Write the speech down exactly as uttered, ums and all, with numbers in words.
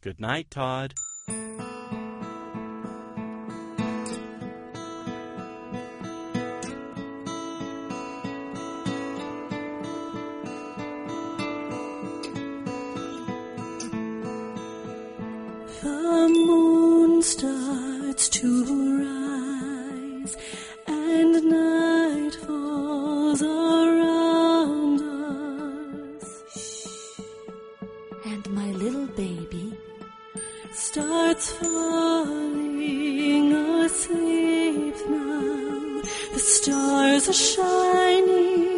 Good night, Todd. The moon starts to rise, and night falls around us. And my little baby starts falling asleep now. The stars are shining